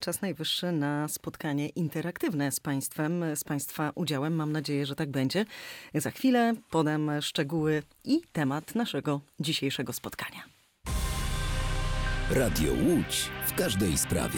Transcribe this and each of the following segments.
Czas najwyższy na spotkanie interaktywne z Państwem, z Państwa udziałem. Mam nadzieję, że tak będzie. Za chwilę podam szczegóły i temat naszego dzisiejszego spotkania. Radio Łódź w każdej sprawie.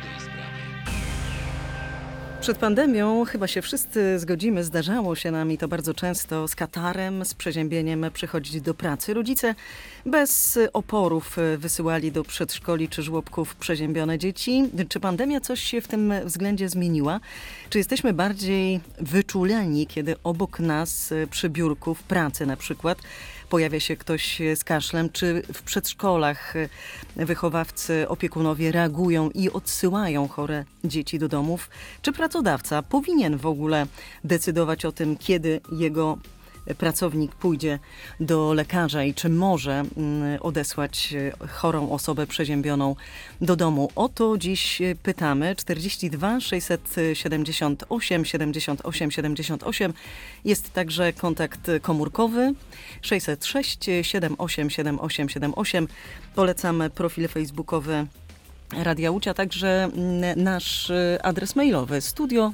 Przed pandemią chyba się wszyscy zgodzimy, zdarzało się nam i to bardzo często z katarem, z przeziębieniem przychodzić do pracy. Rodzice bez oporów wysyłali do przedszkoli czy żłobków przeziębione dzieci. Czy pandemia coś się w tym względzie zmieniła? Czy jesteśmy bardziej wyczuleni, kiedy obok nas przy biurku w pracy na przykład pojawia się ktoś z kaszlem, czy w przedszkolach wychowawcy, opiekunowie reagują i odsyłają chore dzieci do domów? Czy pracodawca powinien w ogóle decydować o tym, kiedy jego pracownik pójdzie do lekarza i czy może odesłać chorą osobę przeziębioną do domu? O to dziś pytamy. 42 678 78 78. Jest także kontakt komórkowy 606 78 78 78. Polecam profil facebookowy Radia Łódź, a także nasz adres mailowy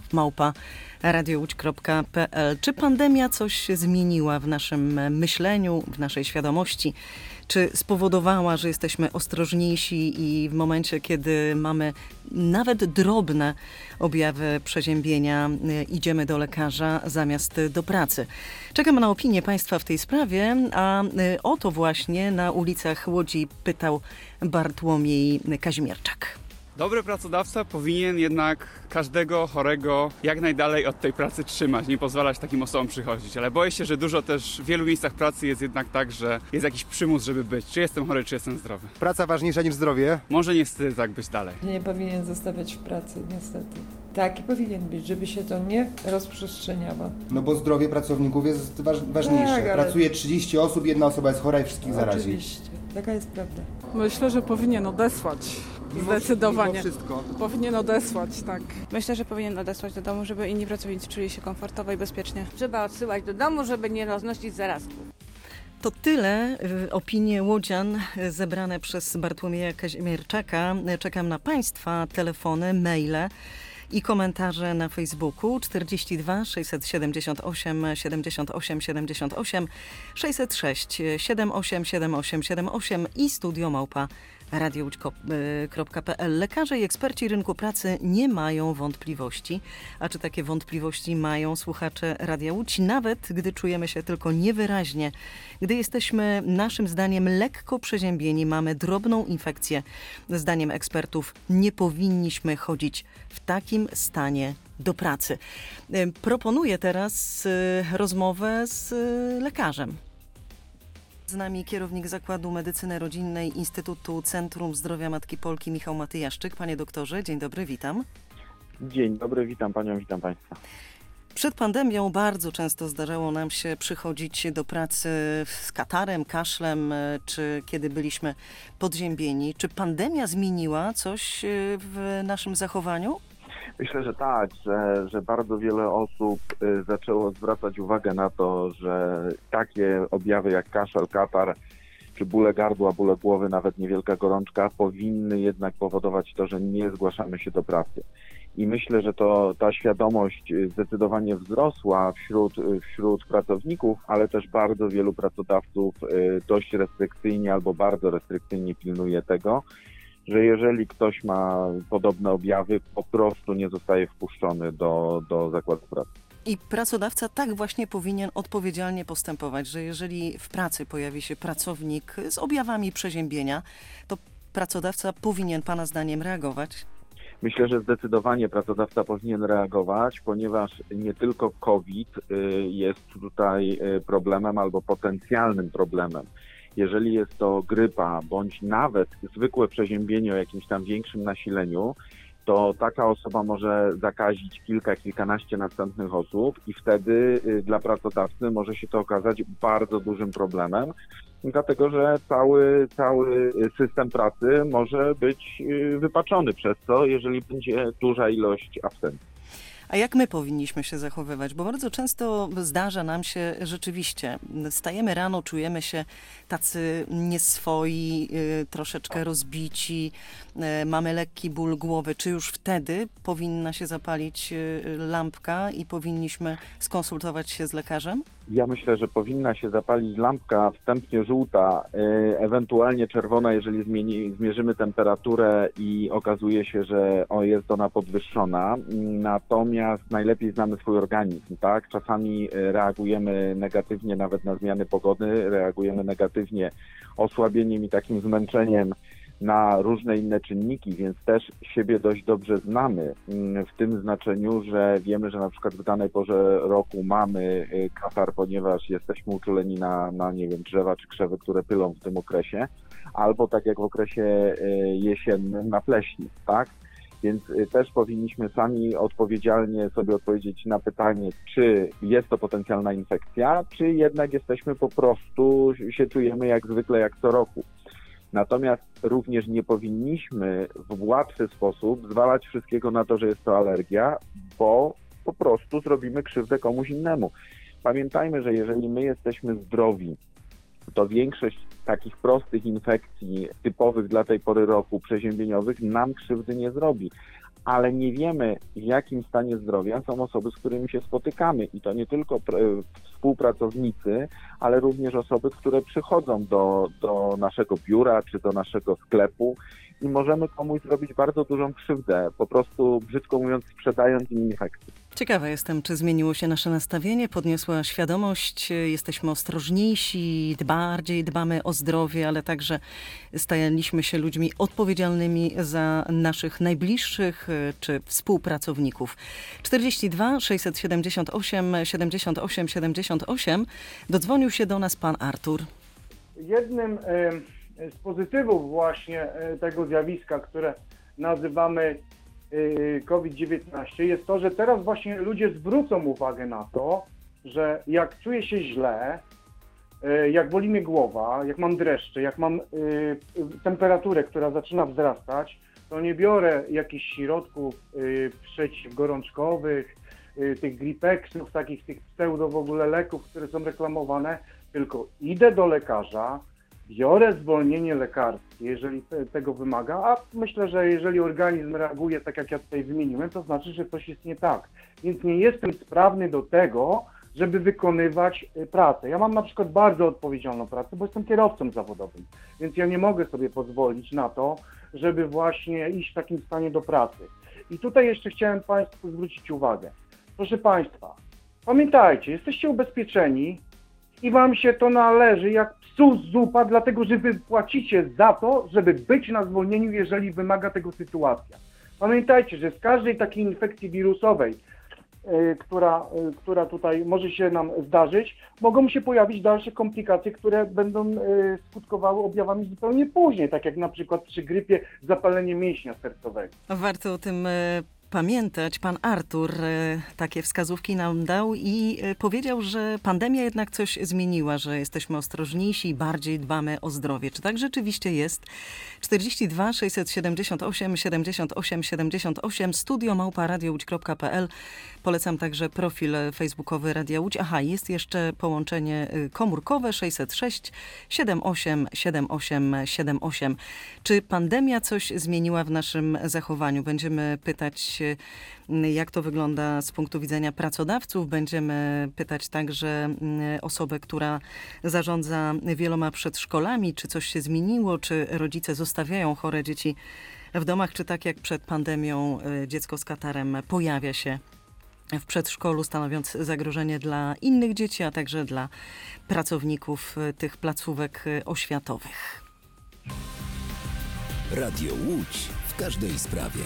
studio@radiołódź.pl. Czy pandemia coś zmieniła w naszym myśleniu, w naszej świadomości? Czy spowodowała, że jesteśmy ostrożniejsi i w momencie, kiedy mamy nawet drobne objawy przeziębienia, idziemy do lekarza zamiast do pracy? Czekam na opinię Państwa w tej sprawie, a o to właśnie na ulicach Łodzi pytał Bartłomiej Kazimierczak. Dobry pracodawca powinien jednak każdego chorego jak najdalej od tej pracy trzymać, nie pozwalać takim osobom przychodzić. Ale boję się, że dużo też w wielu miejscach pracy jest jednak tak, że jest jakiś przymus, żeby być. Czy jestem chory, czy jestem zdrowy. Praca ważniejsza niż zdrowie? Może niestety tak być dalej. Nie powinien zostawiać w pracy, niestety. Taki powinien być, żeby się to nie rozprzestrzeniało. No bo zdrowie pracowników jest ważniejsze. Tak, ale- Pracuje 30 osób, jedna osoba jest chora i wszystkich zarazi. Oczywiście, taka jest prawda. Myślę, że powinien odesłać. Zdecydowanie. Mimo wszystko. Powinien odesłać, tak. Myślę, że powinien odesłać do domu, żeby inni pracownicy czuli się komfortowo i bezpiecznie. Trzeba odsyłać do domu, żeby nie roznosić zarazków. To tyle opinie łodzian zebrane przez Bartłomieja Kazimierczaka. Czekam na Państwa telefony, maile i komentarze na Facebooku 42 678 78 78 606 78 78 78 i studio@radiołódź.pl. Lekarze i eksperci rynku pracy nie mają wątpliwości. A czy takie wątpliwości mają słuchacze Radia Łódź? Nawet gdy czujemy się tylko niewyraźnie, gdy jesteśmy naszym zdaniem lekko przeziębieni, mamy drobną infekcję. Zdaniem ekspertów nie powinniśmy chodzić w takim stanie do pracy. Proponuję teraz rozmowę z lekarzem. Z nami kierownik Zakładu Medycyny Rodzinnej Instytutu Centrum Zdrowia Matki Polki Michał Matyjaszczyk. Panie doktorze, dzień dobry, witam. Dzień dobry, witam Panią, witam Państwa. Przed pandemią bardzo często zdarzało nam się przychodzić do pracy z katarem, kaszlem, czy kiedy byliśmy podziębieni. Czy pandemia zmieniła coś w naszym zachowaniu? Myślę, że tak, że bardzo wiele osób zaczęło zwracać uwagę na to, że takie objawy jak kaszel, katar, czy bóle gardła, bóle głowy, nawet niewielka gorączka powinny jednak powodować to, że nie zgłaszamy się do pracy. I myślę, że ta świadomość zdecydowanie wzrosła wśród pracowników, ale też bardzo wielu pracodawców dość restrykcyjnie albo bardzo restrykcyjnie pilnuje tego, że jeżeli ktoś ma podobne objawy, po prostu nie zostaje wpuszczony do zakładu pracy. I pracodawca tak właśnie powinien odpowiedzialnie postępować, że jeżeli w pracy pojawi się pracownik z objawami przeziębienia, to pracodawca powinien Pana zdaniem reagować? Myślę, że zdecydowanie pracodawca powinien reagować, ponieważ nie tylko COVID jest tutaj problemem albo potencjalnym problemem. Jeżeli jest to grypa bądź nawet zwykłe przeziębienie o jakimś tam większym nasileniu, to taka osoba może zakazić kilkanaście następnych osób i wtedy dla pracodawcy może się to okazać bardzo dużym problemem, dlatego że cały system pracy może być wypaczony przez to, jeżeli będzie duża ilość absencji. A jak my powinniśmy się zachowywać? Bo bardzo często zdarza nam się rzeczywiście, stajemy rano, czujemy się tacy nieswoi, troszeczkę rozbici, mamy lekki ból głowy. Czy już wtedy powinna się zapalić lampka i powinniśmy skonsultować się z lekarzem? Ja myślę, że powinna się zapalić lampka wstępnie żółta, ewentualnie czerwona, jeżeli zmierzymy temperaturę i okazuje się, że jest ona podwyższona. Natomiast najlepiej znamy swój organizm, tak? Czasami reagujemy negatywnie nawet na zmiany pogody, reagujemy negatywnie osłabieniem i takim zmęczeniem na różne inne czynniki, więc też siebie dość dobrze znamy w tym znaczeniu, że wiemy, że na przykład w danej porze roku mamy katar, ponieważ jesteśmy uczuleni na nie wiem, drzewa czy krzewy, które pylą w tym okresie, albo tak jak w okresie jesiennym na pleśni, tak? Więc też powinniśmy sami odpowiedzialnie sobie odpowiedzieć na pytanie, czy jest to potencjalna infekcja, czy jednak jesteśmy po prostu, się czujemy jak zwykle, jak co roku. Natomiast również nie powinniśmy w łatwy sposób zwalać wszystkiego na to, że jest to alergia, bo po prostu zrobimy krzywdę komuś innemu. Pamiętajmy, że jeżeli my jesteśmy zdrowi, to większość takich prostych infekcji typowych dla tej pory roku, przeziębieniowych, nam krzywdy nie zrobi. Ale nie wiemy, w jakim stanie zdrowia są osoby, z którymi się spotykamy. I to nie tylko współpracownicy, ale również osoby, które przychodzą do naszego biura czy do naszego sklepu i możemy komuś zrobić bardzo dużą krzywdę, po prostu brzydko mówiąc sprzedając im infekcję. Ciekawa jestem, czy zmieniło się nasze nastawienie, podniosła świadomość, jesteśmy ostrożniejsi, bardziej dbamy o zdrowie, ale także stajaliśmy się ludźmi odpowiedzialnymi za naszych najbliższych czy współpracowników. 42 678 78 78 dodzwonił się do nas pan Artur. Jednym z pozytywów właśnie tego zjawiska, które nazywamy COVID-19, jest to, że teraz właśnie ludzie zwrócą uwagę na to, że jak czuję się źle, jak boli mnie głowa, jak mam dreszcze, jak mam temperaturę, która zaczyna wzrastać, to nie biorę jakichś środków przeciwgorączkowych, tych gripexów, takich tych pseudo w ogóle leków, które są reklamowane, tylko idę do lekarza, biorę zwolnienie lekarskie, jeżeli tego wymaga, a myślę, że jeżeli organizm reaguje tak, jak ja tutaj wymieniłem, to znaczy, że coś jest nie tak. Więc nie jestem sprawny do tego, żeby wykonywać pracę. Ja mam na przykład bardzo odpowiedzialną pracę, bo jestem kierowcą zawodowym, więc ja nie mogę sobie pozwolić na to, żeby właśnie iść w takim stanie do pracy. I tutaj jeszcze chciałem Państwu zwrócić uwagę. Proszę Państwa, pamiętajcie, jesteście ubezpieczeni i Wam się to należy jak psu zupa, dlatego że Wy płacicie za to, żeby być na zwolnieniu, jeżeli wymaga tego sytuacja. Pamiętajcie, że z każdej takiej infekcji wirusowej, która tutaj może się nam zdarzyć, mogą się pojawić dalsze komplikacje, które będą skutkowały objawami zupełnie później, tak jak na przykład przy grypie zapalenie mięśnia sercowego. Warto o tym pamiętać. Pan Artur takie wskazówki nam dał i powiedział, że pandemia jednak coś zmieniła, że jesteśmy ostrożniejsi i bardziej dbamy o zdrowie. Czy tak rzeczywiście jest? 42 678 78 78 studio@radiołódź.pl. Polecam także profil facebookowy Radia Łódź. Aha, jest jeszcze połączenie komórkowe 606 78 78 78. Czy pandemia coś zmieniła w naszym zachowaniu? Będziemy pytać, jak to wygląda z punktu widzenia pracodawców. Będziemy pytać także osobę, która zarządza wieloma przedszkolami, czy coś się zmieniło, czy rodzice zostawiają chore dzieci w domach, czy tak jak przed pandemią dziecko z katarem pojawia się w przedszkolu, stanowiąc zagrożenie dla innych dzieci, a także dla pracowników tych placówek oświatowych. Radio Łódź w każdej sprawie.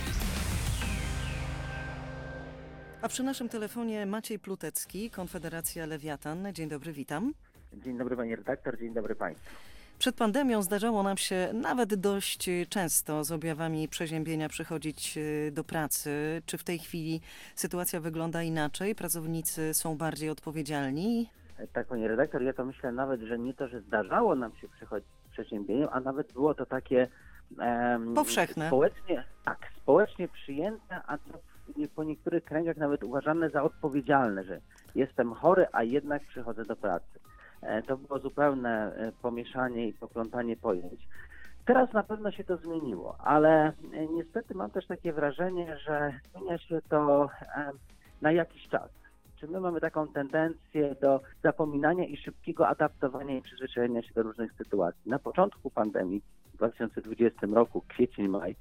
A przy naszym telefonie Maciej Plutecki, Konfederacja Lewiatan. Dzień dobry, witam. Dzień dobry pani redaktor, dzień dobry państwu. Przed pandemią zdarzało nam się nawet dość często z objawami przeziębienia przychodzić do pracy. Czy w tej chwili sytuacja wygląda inaczej? Pracownicy są bardziej odpowiedzialni? Tak pani redaktor, ja to myślę nawet, że nie to, że zdarzało nam się przychodzić z przeziębieniem, a nawet było to takie Powszechne. Społecznie przyjęte, a co po niektórych kręgach nawet uważane za odpowiedzialne, że jestem chory, a jednak przychodzę do pracy. To było zupełne pomieszanie i poplątanie pojęć. Teraz na pewno się to zmieniło, ale niestety mam też takie wrażenie, że zmienia się to na jakiś czas. Czy my mamy taką tendencję do zapominania i szybkiego adaptowania i przyzwyczajenia się do różnych sytuacji. Na początku pandemii, w 2020 roku, kwiecień, maj,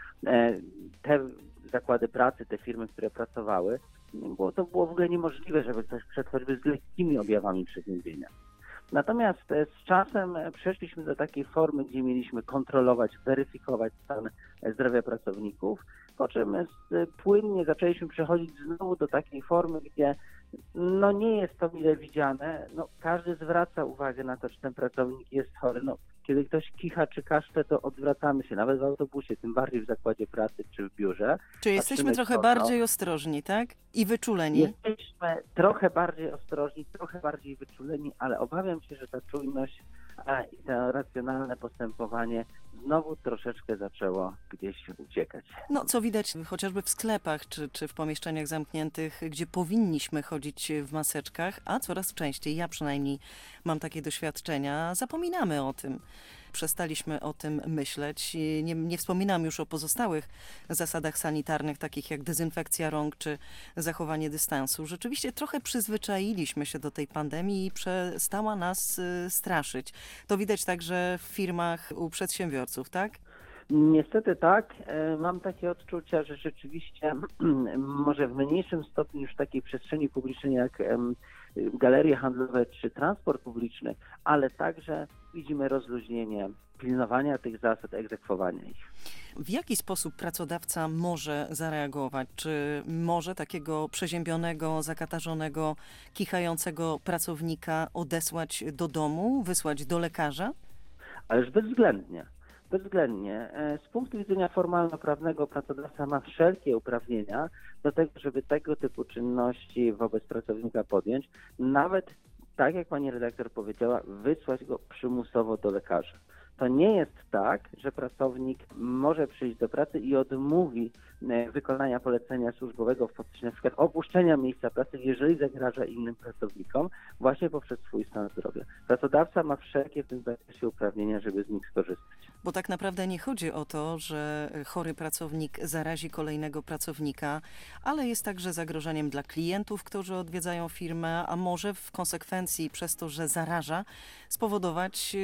te zakłady pracy, te firmy, które pracowały, to było w ogóle niemożliwe, żeby ktoś przed choćby z lekkimi objawami przeziębienia. Natomiast z czasem przeszliśmy do takiej formy, gdzie mieliśmy kontrolować, weryfikować stan zdrowia pracowników, po czym płynnie zaczęliśmy przechodzić znowu do takiej formy, gdzie nie jest to mile widziane. Każdy zwraca uwagę na to, czy ten pracownik jest chory. Kiedy ktoś kicha czy kaszle, to odwracamy się, nawet w autobusie, tym bardziej w zakładzie pracy czy w biurze. Czy jesteśmy trochę bardziej ostrożni, tak? I wyczuleni? Jesteśmy trochę bardziej ostrożni, trochę bardziej wyczuleni, ale obawiam się, że ta czujność i to racjonalne postępowanie znowu troszeczkę zaczęło gdzieś uciekać. Co widać chociażby w sklepach czy w pomieszczeniach zamkniętych, gdzie powinniśmy chodzić w maseczkach, a coraz częściej, ja przynajmniej mam takie doświadczenia, zapominamy o tym. Przestaliśmy o tym myśleć. Nie wspominam już o pozostałych zasadach sanitarnych, takich jak dezynfekcja rąk czy zachowanie dystansu. Rzeczywiście trochę przyzwyczailiśmy się do tej pandemii i przestała nas straszyć. To widać także w firmach u przedsiębiorców, tak? Niestety tak. Mam takie odczucia, że rzeczywiście może w mniejszym stopniu już w takiej przestrzeni publicznej jak galerie handlowe czy transport publiczny, ale także widzimy rozluźnienie pilnowania tych zasad, egzekwowania ich. W jaki sposób pracodawca może zareagować? Czy może takiego przeziębionego, zakatarzonego, kichającego pracownika odesłać do domu, wysłać do lekarza? Ależ bezwzględnie. Bezwzględnie. Z punktu widzenia formalno-prawnego pracodawca ma wszelkie uprawnienia do tego, żeby tego typu czynności wobec pracownika podjąć, nawet, tak jak pani redaktor powiedziała, wysłać go przymusowo do lekarza. To nie jest tak, że pracownik może przyjść do pracy i odmówi wykonania polecenia służbowego w postaci na przykład opuszczenia miejsca pracy, jeżeli zagraża innym pracownikom, właśnie poprzez swój stan zdrowia. Pracodawca ma wszelkie w tym zakresie uprawnienia, żeby z nich skorzystać. Bo tak naprawdę nie chodzi o to, że chory pracownik zarazi kolejnego pracownika, ale jest także zagrożeniem dla klientów, którzy odwiedzają firmę, a może w konsekwencji przez to, że zaraża, spowodować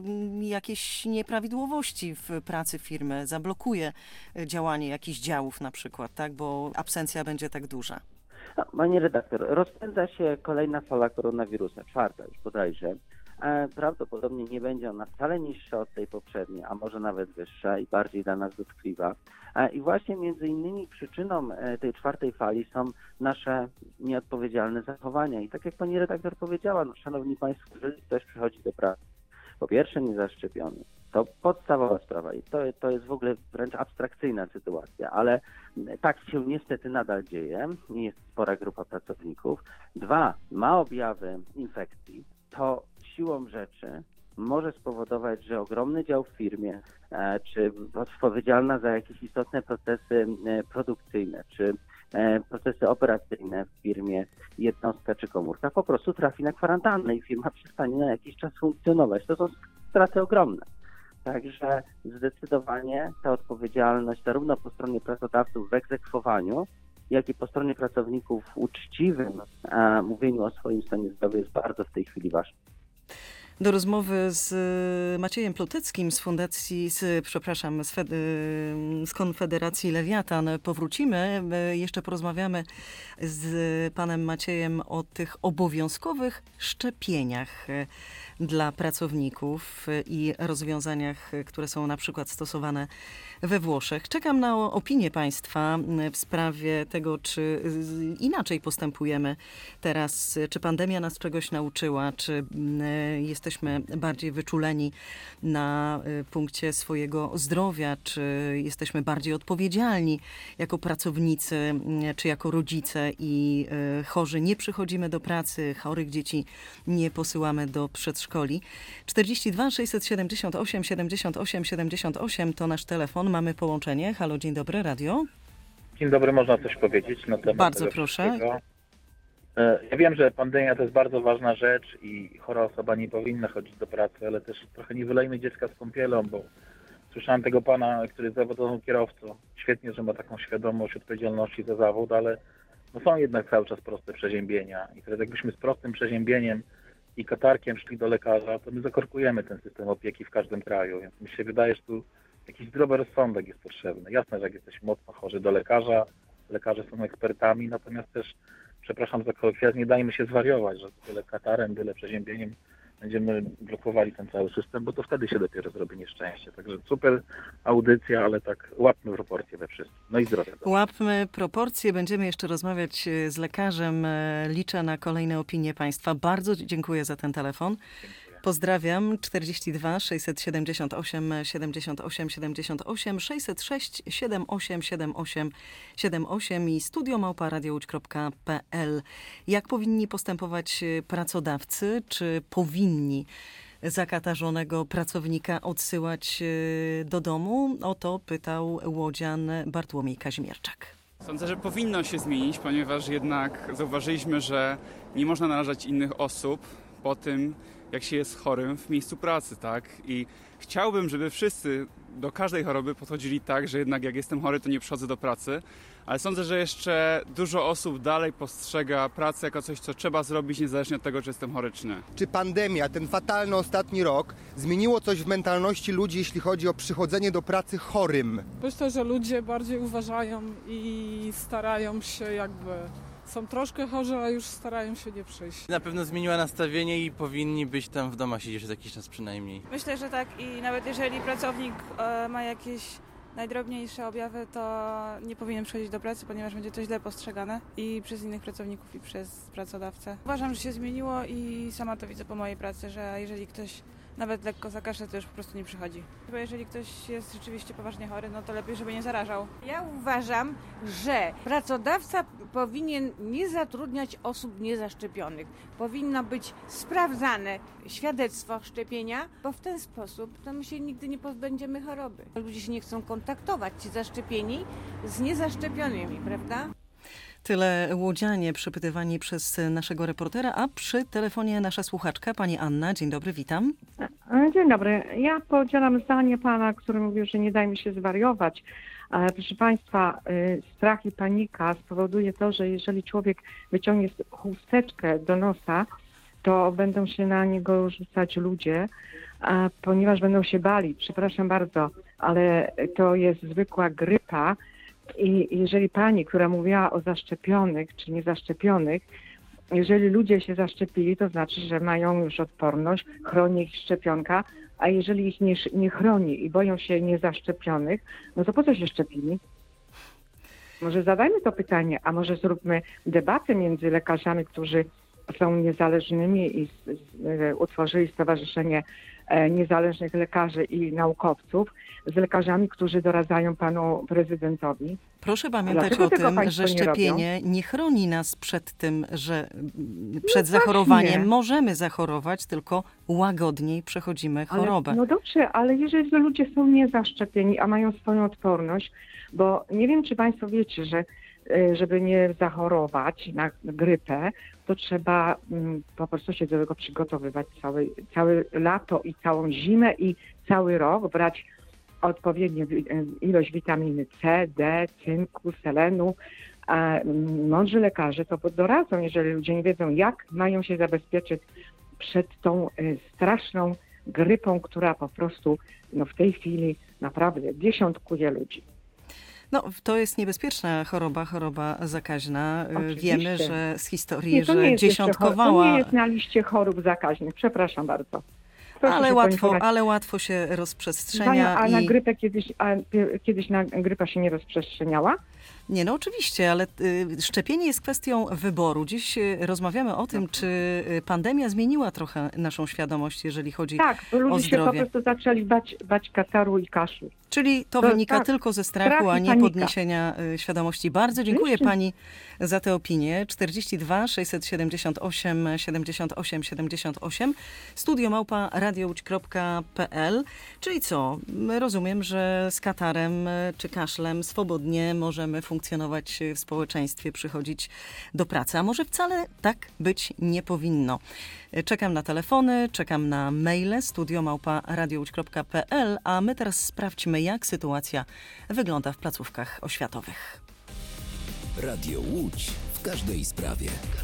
jakieś nieprawidłowości w pracy firmy, zablokuje działanie jakichś działów na przykład, tak, bo absencja będzie tak duża. Pani redaktor, rozpędza się kolejna fala koronawirusa, 4. już bodajże. Prawdopodobnie nie będzie ona wcale niższa od tej poprzedniej, a może nawet wyższa i bardziej dla nas dotkliwa. I właśnie między innymi przyczyną tej 4. fali są nasze nieodpowiedzialne zachowania. I tak jak pani redaktor powiedziała, szanowni państwo, jeżeli ktoś przychodzi do pracy, po pierwsze niezaszczepiony, to podstawowa sprawa i to jest w ogóle wręcz abstrakcyjna sytuacja, ale tak się niestety nadal dzieje i jest spora grupa pracowników. 2, ma objawy infekcji, to siłą rzeczy może spowodować, że ogromny dział w firmie, czy odpowiedzialna za jakieś istotne procesy produkcyjne, czy procesy operacyjne w firmie, jednostka czy komórka, po prostu trafi na kwarantannę i firma przestanie na jakiś czas funkcjonować. To są straty ogromne. Także zdecydowanie ta odpowiedzialność zarówno po stronie pracodawców w egzekwowaniu, jak i po stronie pracowników w uczciwym mówieniu o swoim stanie zdrowia jest bardzo w tej chwili ważna. Do rozmowy z Maciejem Ploteckim z fundacji, z Konfederacji Lewiatan powrócimy. Jeszcze porozmawiamy z panem Maciejem o tych obowiązkowych szczepieniach dla pracowników i rozwiązaniach, które są na przykład stosowane we Włoszech. Czekam na opinię państwa w sprawie tego, czy inaczej postępujemy teraz, czy pandemia nas czegoś nauczyła, czy jesteśmy bardziej wyczuleni na punkcie swojego zdrowia, czy jesteśmy bardziej odpowiedzialni jako pracownicy, czy jako rodzice i chorzy nie przychodzimy do pracy, chorych dzieci nie posyłamy do przedszkola. szkoli. 42 678 78 78 to nasz telefon. Mamy połączenie. Halo, dzień dobry, radio. Dzień dobry, można coś powiedzieć na temat Bardzo tego proszę. wszystkiego? Ja wiem, że pandemia to jest bardzo ważna rzecz i chora osoba nie powinna chodzić do pracy, ale też trochę nie wylejmy dziecka z kąpielą, bo słyszałem tego pana, który jest zawodowym kierowcą. Świetnie, że ma taką świadomość odpowiedzialności za zawód, ale no są jednak cały czas proste przeziębienia. I teraz jakbyśmy z prostym przeziębieniem i katarkiem szli do lekarza, to my zakorkujemy ten system opieki w każdym kraju. Więc mi się wydaje, że tu jakiś zdrowy rozsądek jest potrzebny. Jasne, że jak jesteś mocno chory do lekarza, lekarze są ekspertami, natomiast też, przepraszam za kolokwializm, nie dajmy się zwariować, że tyle katarem, tyle przeziębieniem będziemy blokowali ten cały system, bo to wtedy się dopiero zrobi nieszczęście. Także super audycja, ale tak łapmy proporcje we wszystkim. No i zdrowia. Łapmy proporcje. Będziemy jeszcze rozmawiać z lekarzem. Liczę na kolejne opinie państwa. Bardzo dziękuję za ten telefon. Pozdrawiam. 42 678 78 78 606 78 78 78 i studio@radiowłódź.pl. Jak powinni postępować pracodawcy? Czy powinni zakatarzonego pracownika odsyłać do domu? O to pytał łodzian Bartłomiej Kazimierczak. Sądzę, że powinno się zmienić, ponieważ jednak zauważyliśmy, że nie można narażać innych osób po tym, jak się jest chorym w miejscu pracy, tak? I chciałbym, żeby wszyscy do każdej choroby podchodzili tak, że jednak jak jestem chory, to nie przychodzę do pracy, ale sądzę, że jeszcze dużo osób dalej postrzega pracę jako coś, co trzeba zrobić, niezależnie od tego, czy jestem chory, czy nie. Czy pandemia, ten fatalny ostatni rok, zmieniło coś w mentalności ludzi, jeśli chodzi o przychodzenie do pracy chorym? Myślę, że ludzie bardziej uważają i starają się są troszkę chorzy, a już starają się nie przyjść. Na pewno zmieniła nastawienie i powinni być tam w domach siedzieć przez jakiś czas przynajmniej. Myślę, że tak i nawet jeżeli pracownik ma jakieś najdrobniejsze objawy, to nie powinien przychodzić do pracy, ponieważ będzie to źle postrzegane i przez innych pracowników, i przez pracodawcę. Uważam, że się zmieniło i sama to widzę po mojej pracy, że jeżeli ktoś nawet lekko zakaszle, to już po prostu nie przychodzi. Chyba jeżeli ktoś jest rzeczywiście poważnie chory, no to lepiej, żeby nie zarażał. Ja uważam, że pracodawca powinien nie zatrudniać osób niezaszczepionych. Powinno być sprawdzane świadectwo szczepienia, bo w ten sposób to my się nigdy nie pozbędziemy choroby. Ludzie się nie chcą kontaktować, ci zaszczepieni z niezaszczepionymi, prawda? Tyle łodzianie przepytywani przez naszego reportera, a przy telefonie nasza słuchaczka, pani Anna. Dzień dobry, witam. Dzień dobry. Ja podzielam zdanie pana, który mówił, że nie dajmy się zwariować. Proszę państwa, strach i panika spowoduje to, że jeżeli człowiek wyciągnie chusteczkę do nosa, to będą się na niego rzucać ludzie, ponieważ będą się bali. Przepraszam bardzo, ale to jest zwykła grypa. I jeżeli pani, która mówiła o zaszczepionych czy niezaszczepionych, jeżeli ludzie się zaszczepili, to znaczy, że mają już odporność, chroni ich szczepionka, a jeżeli ich nie chroni i boją się niezaszczepionych, no to po co się szczepili? Może zadajmy to pytanie, a może zróbmy debatę między lekarzami, którzy są niezależnymi i utworzyli Stowarzyszenie Niezależnych Lekarzy i Naukowców z lekarzami, którzy doradzają panu prezydentowi. Proszę pamiętać o tym, że szczepienie nie chroni nas przed tym, że przed zachorowaniem możemy zachorować, tylko łagodniej przechodzimy chorobę. No dobrze, ale jeżeli ludzie są niezaszczepieni, a mają swoją odporność, bo nie wiem, czy państwo wiecie, że żeby nie zachorować na grypę, to trzeba po prostu się do tego przygotowywać całe lato i całą zimę i cały rok, brać odpowiednią ilość witaminy C, D, cynku, selenu. A mądrzy lekarze to doradzą, jeżeli ludzie nie wiedzą, jak mają się zabezpieczyć przed tą straszną grypą, która po prostu w tej chwili naprawdę dziesiątkuje ludzi. No, to jest niebezpieczna choroba zakaźna. Oczywiście. Wiemy, że z historii, to nie jest dziesiątkowała. To nie jest na liście chorób zakaźnych, przepraszam bardzo. Ale łatwo się rozprzestrzenia. A na grypę kiedyś na grypa się nie rozprzestrzeniała? Nie, no oczywiście, ale szczepienie jest kwestią wyboru. Dziś rozmawiamy o tym, czy pandemia zmieniła trochę naszą świadomość, jeżeli chodzi Tak, bo o ludzie się po zdrowie. prostu zaczęli bać kataru i kaszlu. Czyli to To wynika tak, tylko ze strach strachu, i a nie panika. podniesienia świadomości. Bardzo dziękuję pani za tę opinię. 42 678 78 78 studio@radiołódź.pl. Czyli co? Rozumiem, że z katarem czy kaszlem swobodnie możemy funkcjonować w społeczeństwie, przychodzić do pracy. A może wcale tak być nie powinno. Czekam na telefony, czekam na maile studio@radiołódź.pl, a my teraz sprawdźmy, jak sytuacja wygląda w placówkach oświatowych. Radio Łódź w każdej sprawie.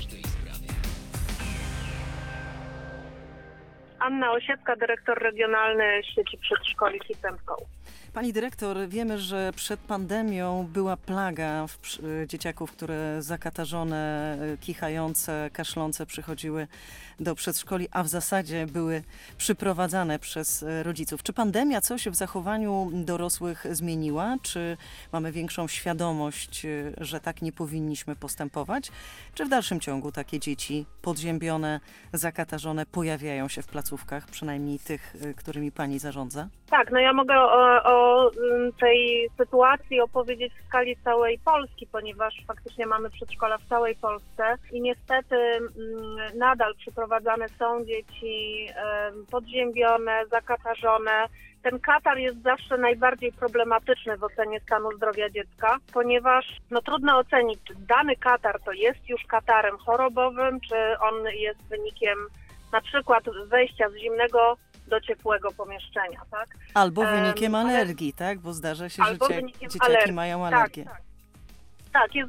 Anna Osiecka, dyrektor regionalny sieci przedszkoli Kids & Co. Pani dyrektor, wiemy, że przed pandemią była plaga dzieciaków, które zakatarzone, kichające, kaszlące przychodziły do przedszkoli, a w zasadzie były przyprowadzane przez rodziców. Czy pandemia coś w zachowaniu dorosłych zmieniła? Czy mamy większą świadomość, że tak nie powinniśmy postępować? Czy w dalszym ciągu takie dzieci podziębione, zakatarzone pojawiają się w placówkach, przynajmniej tych, którymi pani zarządza? Tak, no ja mogę o tej sytuacji opowiedzieć w skali całej Polski, ponieważ faktycznie mamy przedszkola w całej Polsce i niestety nadal przyprowadzane są dzieci podziębione, zakatarzone. Ten katar jest zawsze najbardziej problematyczny w ocenie stanu zdrowia dziecka, ponieważ trudno ocenić, czy dany katar to jest już katarem chorobowym, czy on jest wynikiem na przykład wejścia z zimnego do ciepłego pomieszczenia, tak? Albo wynikiem alergii, tak? Bo zdarza się, że dzieciaki mają alergię. Tak, jest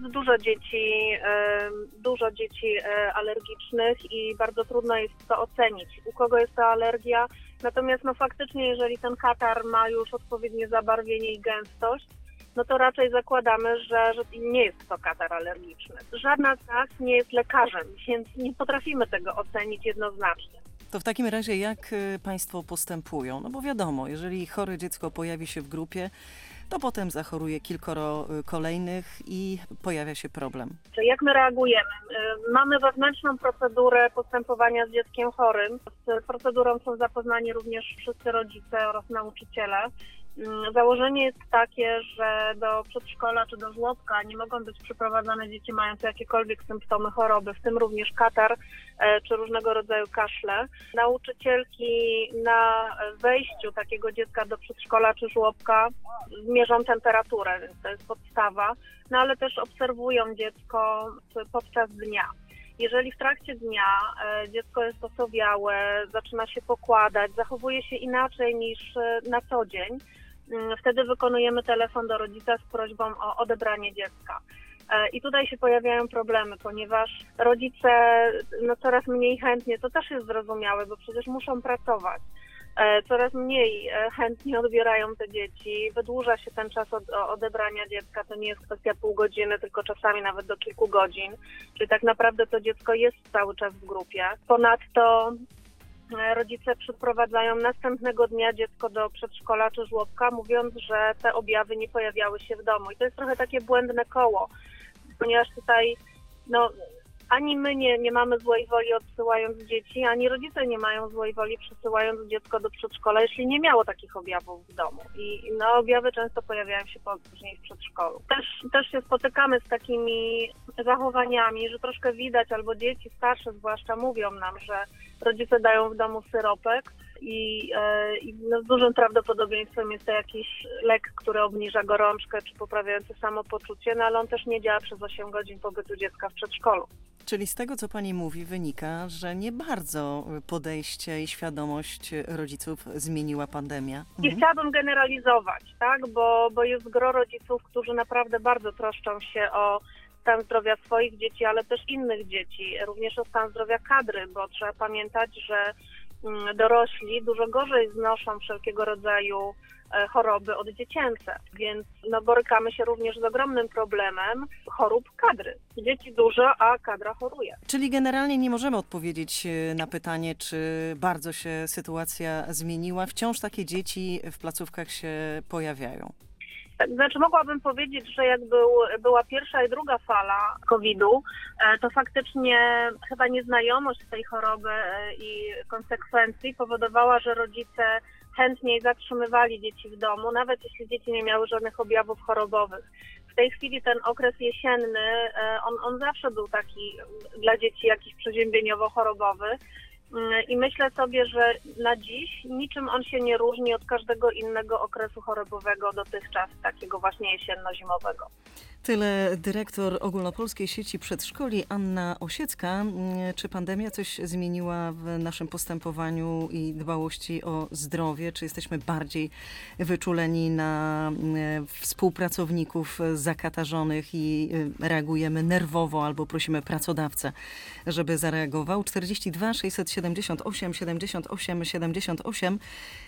dużo dzieci alergicznych i bardzo trudno jest to ocenić, u kogo jest ta alergia. Natomiast faktycznie, jeżeli ten katar ma już odpowiednie zabarwienie i gęstość, to raczej zakładamy, że nie jest to katar alergiczny. Żadna z nas nie jest lekarzem, więc nie potrafimy tego ocenić jednoznacznie. To w takim razie jak państwo postępują? No bo wiadomo, jeżeli chore dziecko pojawi się w grupie, to potem zachoruje kilkoro kolejnych i pojawia się problem. Jak my reagujemy? Mamy wewnętrzną procedurę postępowania z dzieckiem chorym. Z procedurą są zapoznani również wszyscy rodzice oraz nauczyciele. Założenie jest takie, że do przedszkola czy do żłobka nie mogą być przyprowadzane dzieci mające jakiekolwiek symptomy choroby, w tym również katar czy różnego rodzaju kaszle. Nauczycielki na wejściu takiego dziecka do przedszkola czy żłobka mierzą temperaturę, więc to jest podstawa, ale też obserwują dziecko podczas dnia. Jeżeli w trakcie dnia dziecko jest osowiałe, zaczyna się pokładać, zachowuje się inaczej niż na co dzień, wtedy wykonujemy telefon do rodzica z prośbą o odebranie dziecka. I tutaj się pojawiają problemy, ponieważ rodzice coraz mniej chętnie, to też jest zrozumiałe, bo przecież muszą pracować, coraz mniej chętnie odbierają te dzieci, wydłuża się ten czas odebrania dziecka, to nie jest kwestia pół godziny, tylko czasami nawet do kilku godzin, czyli tak naprawdę to dziecko jest cały czas w grupie. Ponadto rodzice przyprowadzają następnego dnia dziecko do przedszkola czy żłobka, mówiąc, że te objawy nie pojawiały się w domu. I to jest trochę takie błędne koło, ponieważ tutaj ani my nie mamy złej woli odsyłając dzieci, ani rodzice nie mają złej woli przesyłając dziecko do przedszkola, jeśli nie miało takich objawów w domu. I objawy często pojawiają się później w przedszkolu. Też się spotykamy z takimi zachowaniami, że troszkę widać, albo dzieci starsze zwłaszcza mówią nam, że rodzice dają w domu syropek i z dużym prawdopodobieństwem jest to jakiś lek, który obniża gorączkę czy poprawiający samopoczucie, ale on też nie działa przez 8 godzin pobytu dziecka w przedszkolu. Czyli z tego, co pani mówi, wynika, że nie bardzo podejście i świadomość rodziców zmieniła pandemia. Nie chciałabym generalizować, tak? Bo jest gro rodziców, którzy naprawdę bardzo troszczą się o stan zdrowia swoich dzieci, ale też innych dzieci, również o stan zdrowia kadry, bo trzeba pamiętać, że dorośli dużo gorzej znoszą wszelkiego rodzaju choroby oddziecięce, więc borykamy się również z ogromnym problemem chorób kadry. Dzieci dużo, a kadra choruje. Czyli generalnie nie możemy odpowiedzieć na pytanie, czy bardzo się sytuacja zmieniła. Wciąż takie dzieci w placówkach się pojawiają. Tak, znaczy mogłabym powiedzieć, że jak była pierwsza i druga fala COVID-u, to faktycznie chyba nieznajomość tej choroby i konsekwencji powodowała, że rodzice chętniej zatrzymywali dzieci w domu, nawet jeśli dzieci nie miały żadnych objawów chorobowych. W tej chwili ten okres jesienny, on zawsze był taki dla dzieci jakiś przeziębieniowo-chorobowy. I myślę sobie, że na dziś niczym on się nie różni od każdego innego okresu chorobowego dotychczas, takiego właśnie jesienno-zimowego. Tyle dyrektor Ogólnopolskiej Sieci Przedszkoli Anna Osiecka. Czy pandemia coś zmieniła w naszym postępowaniu i dbałości o zdrowie? Czy jesteśmy bardziej wyczuleni na współpracowników zakatarzonych i reagujemy nerwowo albo prosimy pracodawcę, żeby zareagował? 42 678 78 78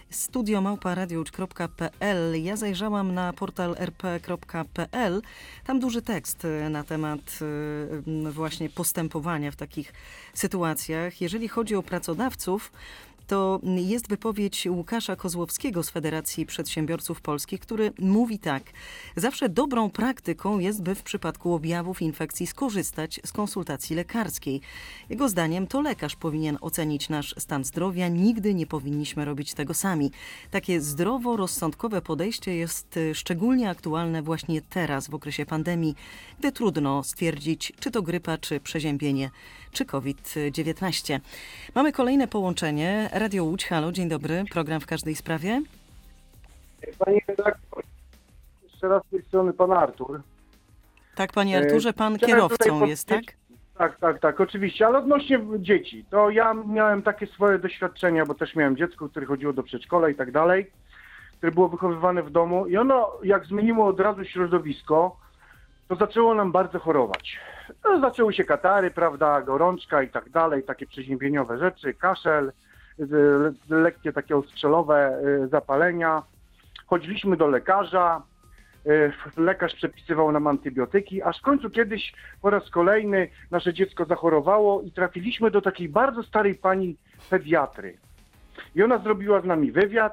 studio@radioucz.pl. Ja zajrzałam na portal rp.pl. Tam duży tekst na temat właśnie postępowania w takich sytuacjach. Jeżeli chodzi o pracodawców, to jest wypowiedź Łukasza Kozłowskiego z Federacji Przedsiębiorców Polskich, który mówi tak. Zawsze dobrą praktyką jest, by w przypadku objawów infekcji skorzystać z konsultacji lekarskiej. Jego zdaniem to lekarz powinien ocenić nasz stan zdrowia. Nigdy nie powinniśmy robić tego sami. Takie zdroworozsądkowe podejście jest szczególnie aktualne właśnie teraz, w okresie pandemii, gdy trudno stwierdzić, czy to grypa, czy przeziębienie, czy COVID-19. Mamy kolejne połączenie. Radio Łódź, halo, dzień dobry. Program w każdej sprawie. Panie redaktor, jeszcze raz z tej strony pan Artur. Tak, panie Arturze, pan kierowcą jest, tak? Tak, oczywiście, ale odnośnie dzieci, to ja miałem takie swoje doświadczenia, bo też miałem dziecko, które chodziło do przedszkola i tak dalej, które było wychowywane w domu i ono, jak zmieniło od razu środowisko, to zaczęło nam bardzo chorować. No, zaczęły się katary, prawda, gorączka i tak dalej, takie przeziębieniowe rzeczy, kaszel, lekkie takie ostrzelowe zapalenia. Chodziliśmy do lekarza, lekarz przepisywał nam antybiotyki, aż w końcu kiedyś po raz kolejny nasze dziecko zachorowało i trafiliśmy do takiej bardzo starej pani pediatry. I ona zrobiła z nami wywiad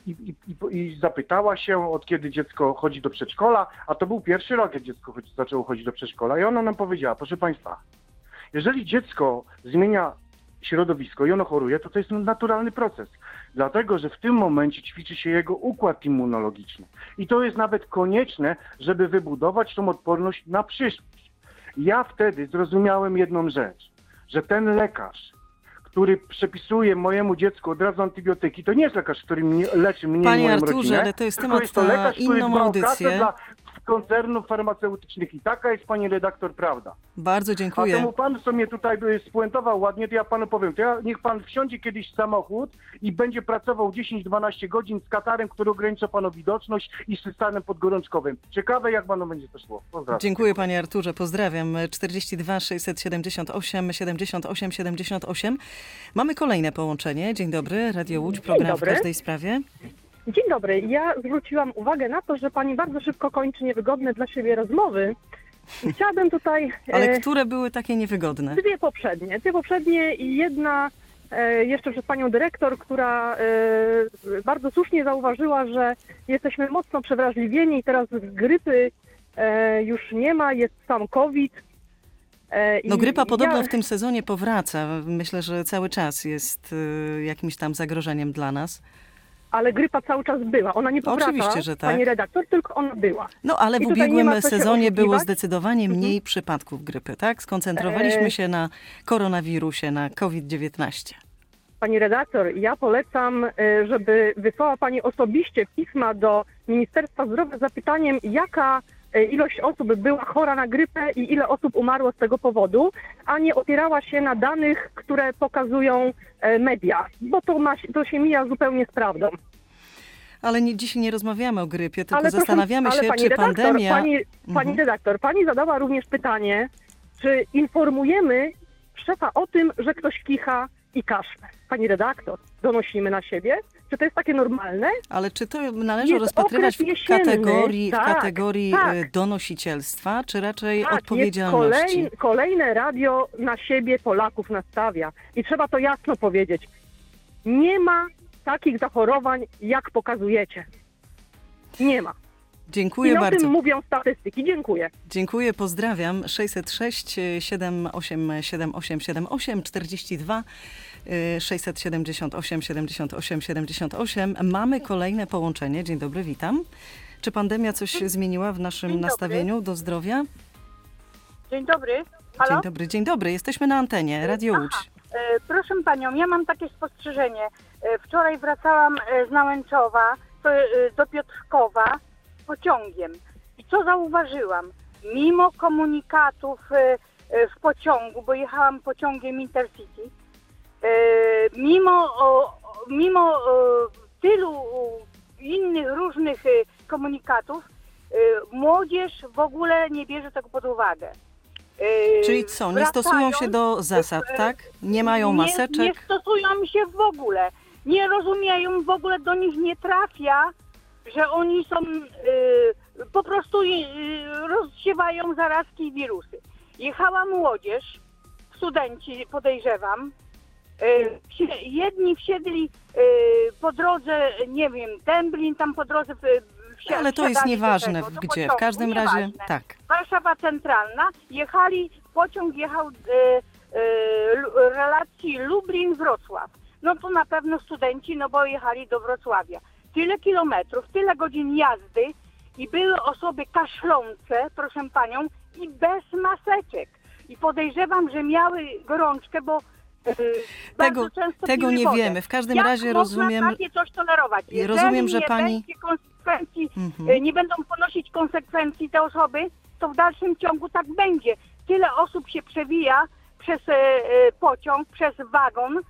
i zapytała się, od kiedy dziecko chodzi do przedszkola, a to był pierwszy rok, jak dziecko zaczęło chodzić do przedszkola. I ona nam powiedziała, proszę państwa, jeżeli dziecko zmienia środowisko i ono choruje, to jest naturalny proces. Dlatego, że w tym momencie ćwiczy się jego układ immunologiczny. I to jest nawet konieczne, żeby wybudować tą odporność na przyszłość. Ja wtedy zrozumiałem jedną rzecz, że ten lekarz, który przepisuje mojemu dziecku od razu antybiotyki, to nie jest lekarz, który leczy mnie Panie i moją Arturze, rodzinę, ale to jest tylko temat jest to na lekarz, który inną dba o audycję. pracę dla koncernów farmaceutycznych. I taka jest, pani redaktor, prawda. Bardzo dziękuję. A temu pan, co mnie tutaj spuentował ładnie, to ja panu powiem, niech pan wsiądzie kiedyś w samochód i będzie pracował 10-12 godzin z katarem, który ogranicza panu widoczność i z stanem podgorączkowym. Ciekawe, jak panu będzie to szło. Pozdrawiam. Dziękuję, panie Arturze, pozdrawiam. 42 678 78 78. Mamy kolejne połączenie. Dzień dobry, Radio Łódź, program w każdej sprawie. Dzień dobry. Ja zwróciłam uwagę na to, że pani bardzo szybko kończy niewygodne dla siebie rozmowy. I chciałabym tutaj... Ale które były takie niewygodne? Dwie poprzednie i jedna jeszcze przez panią dyrektor, która bardzo słusznie zauważyła, że jesteśmy mocno przewrażliwieni i teraz grypy już nie ma, jest sam COVID. No grypa podobno w tym sezonie powraca. Myślę, że cały czas jest jakimś tam zagrożeniem dla nas. Ale grypa cały czas była. Ona nie powraca, oczywiście, że tak, pani redaktor, tylko ona była. No ale w ubiegłym sezonie było zdecydowanie mniej przypadków grypy, tak? Skoncentrowaliśmy się na koronawirusie, na COVID-19. Pani redaktor, ja polecam, żeby wysłała pani osobiście pisma do Ministerstwa Zdrowia z zapytaniem, jaka ilość osób była chora na grypę i ile osób umarło z tego powodu, a nie opierała się na danych, które pokazują media, bo to się mija zupełnie z prawdą. Ale dzisiaj nie rozmawiamy o grypie, tylko zastanawiamy się, czy pandemia... Pani redaktor, pani zadała również pytanie, czy informujemy szefa o tym, że ktoś kicha i kaszle. Pani redaktor, donosimy na siebie? Czy to jest takie normalne? Ale czy to należy rozpatrywać w kategorii donosicielstwa, czy raczej odpowiedzialności? Kolejne radio na siebie Polaków nastawia. I trzeba to jasno powiedzieć. Nie ma takich zachorowań, jak pokazujecie. Nie ma. Dziękuję I o bardzo. tym mówią statystyki. Dziękuję. Dziękuję, pozdrawiam. 606 7878 78 42 678 78 78. Mamy kolejne połączenie. Dzień dobry, witam. Czy pandemia coś zmieniła w naszym nastawieniu do zdrowia? Dzień dobry. Halo? Dzień dobry. Jesteśmy na antenie. Radio Łódź. Proszę panią, ja mam takie spostrzeżenie. Wczoraj wracałam z Nałęczowa do Piotrkowa pociągiem. I co zauważyłam? Mimo komunikatów w pociągu, bo jechałam pociągiem Intercity, mimo tylu innych różnych komunikatów, młodzież w ogóle nie bierze tego pod uwagę. Czyli co, nie stosują się do zasad, tak? Nie mają maseczek? Nie stosują się w ogóle. Nie rozumieją, w ogóle do nich nie trafia, że oni są, po prostu rozsiewają zarazki i wirusy. Jechała młodzież, studenci podejrzewam, jedni wsiedli po drodze, nie wiem, Temblin, tam po drodze Ale to jest nieważne gdzie, pociągu, w każdym razie, tak. Warszawa Centralna, pociąg jechał relacji Lublin-Wrocław. No to na pewno studenci, no bo jechali do Wrocławia. Tyle kilometrów, tyle godzin jazdy i były osoby kaszlące, proszę panią, i bez maseczek. I podejrzewam, że miały gorączkę, bo bardzo często tego nie wodę. wiemy. W każdym Jak razie można rozumiem. takie coś tolerować? Rozumiem, że nie pani. będzie konsekwencji, nie będą ponosić konsekwencji te osoby, to w dalszym ciągu tak będzie. Tyle osób się przewija przez pociąg, przez wagon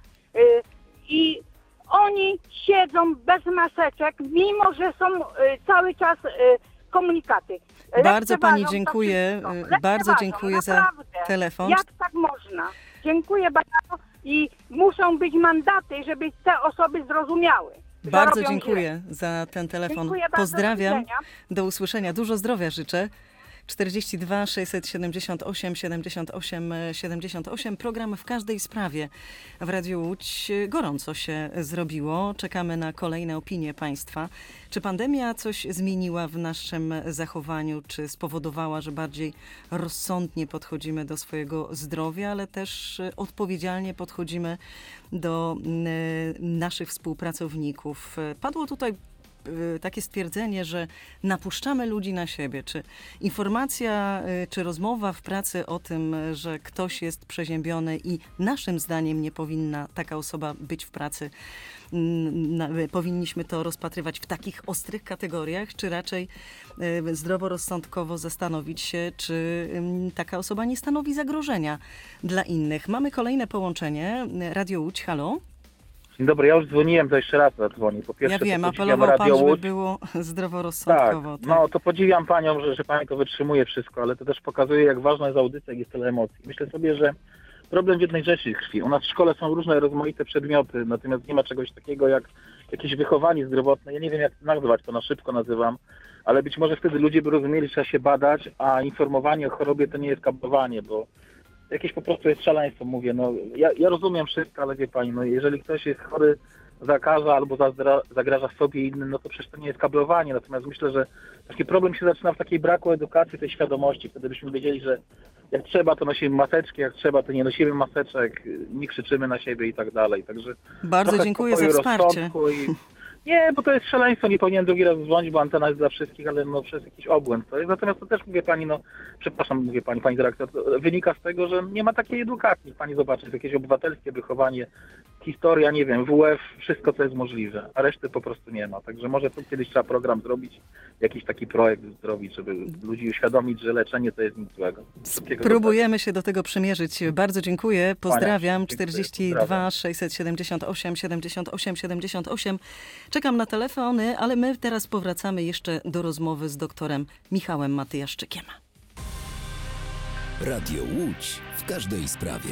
i oni siedzą bez maseczek, mimo że są cały czas komunikaty. Bardzo pani Lekceważą to dziękuję. wszystko. Bardzo Lekceważą, dziękuję za naprawdę. telefon. Jak tak można? Dziękuję bardzo i muszą być mandaty, żeby te osoby zrozumiały. że Bardzo robią dziękuję źle. za ten telefon. Dziękuję bardzo, Pozdrawiam. do widzenia. Do usłyszenia. Dużo zdrowia życzę. 42 678 78 78. Program w każdej sprawie w Radiu Łódź. Gorąco się zrobiło. Czekamy na kolejne opinie państwa. Czy pandemia coś zmieniła w naszym zachowaniu? Czy spowodowała, że bardziej rozsądnie podchodzimy do swojego zdrowia, ale też odpowiedzialnie podchodzimy do naszych współpracowników? Padło tutaj takie stwierdzenie, że napuszczamy ludzi na siebie. Czy informacja, czy rozmowa w pracy o tym, że ktoś jest przeziębiony i naszym zdaniem nie powinna taka osoba być w pracy, powinniśmy to rozpatrywać w takich ostrych kategoriach, czy raczej zdroworozsądkowo zastanowić się, czy taka osoba nie stanowi zagrożenia dla innych. Mamy kolejne połączenie. Radio Łódź, halo? Dzień dobry, ja już dzwoniłem, to jeszcze raz zadzwonię. Po pierwsze, Ja wiem, to podziwiam apelował pan, Radio żeby Łódź. było zdroworozsądkowo. Tak, no to podziwiam panią, że pani to wytrzymuje wszystko, ale to też pokazuje, jak ważna jest audycja, jak jest tyle emocji. Myślę sobie, że problem w jednej rzeczy tkwi. U nas w szkole są różne rozmaite przedmioty, natomiast nie ma czegoś takiego jak jakieś wychowanie zdrowotne. Ja nie wiem, jak to nazwać, to na szybko nazywam, ale być może wtedy ludzie by rozumieli, że trzeba się badać, a informowanie o chorobie to nie jest kablowanie, bo jakieś po prostu jest szaleństwo, mówię. No, ja rozumiem wszystko, ale wie pani, no, jeżeli ktoś jest chory, zakaża albo zagraża sobie innym, no to przecież to nie jest kablowanie. Natomiast myślę, że taki problem się zaczyna w takiej braku edukacji, tej świadomości. Wtedy byśmy wiedzieli, że jak trzeba, to nosimy maseczki, jak trzeba, to nie nosimy maseczek, nie krzyczymy na siebie i tak dalej. Także bardzo dziękuję za wsparcie. Nie, bo to jest szaleństwo, nie powinien drugi raz dzwonić, bo antena jest dla wszystkich, ale no przez jakiś obłęd to jest. Natomiast to też, mówię pani, no przepraszam, mówię pani dyrektor, to wynika z tego, że nie ma takiej edukacji. Pani zobaczy, jest jakieś obywatelskie wychowanie, historia, nie wiem, WF, wszystko co jest możliwe, a reszty po prostu nie ma. Także może tu kiedyś trzeba program zrobić, jakiś taki projekt zrobić, żeby ludzi uświadomić, że leczenie to jest nic złego. Spróbujemy się do tego przymierzyć. Bardzo dziękuję. Pozdrawiam. Dziękuję. 42 678 78 78. Czekam na telefony, ale my teraz powracamy jeszcze do rozmowy z doktorem Michałem Matyjaszczykiem. Radio Łódź w każdej sprawie.